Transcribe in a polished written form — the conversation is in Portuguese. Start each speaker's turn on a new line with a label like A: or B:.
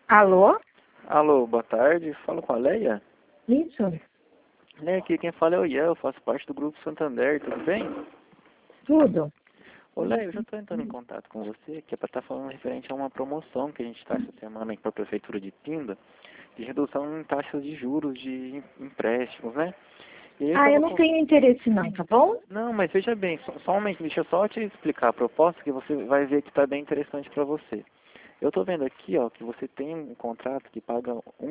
A: Alô?
B: Alô, boa tarde. Falo com a Leia?
A: Isso,
B: Leia, aqui quem fala é o Ian, eu faço parte do Grupo Santander, tudo bem?
A: tudo.
B: Ô Leia, eu já estou entrando em contato com você, que é para estar falando referente a uma promoção que a gente está essa semana aqui para a Prefeitura de Pinda, de redução em taxas de juros de empréstimos, né? E aí
A: Eu
B: tava
A: não tenho interesse não, tá bom?
B: Não, mas veja bem, só um momento, deixa eu só te explicar a proposta que você vai ver que está bem interessante para você. Eu estou vendo aqui, ó, que você tem um contrato que paga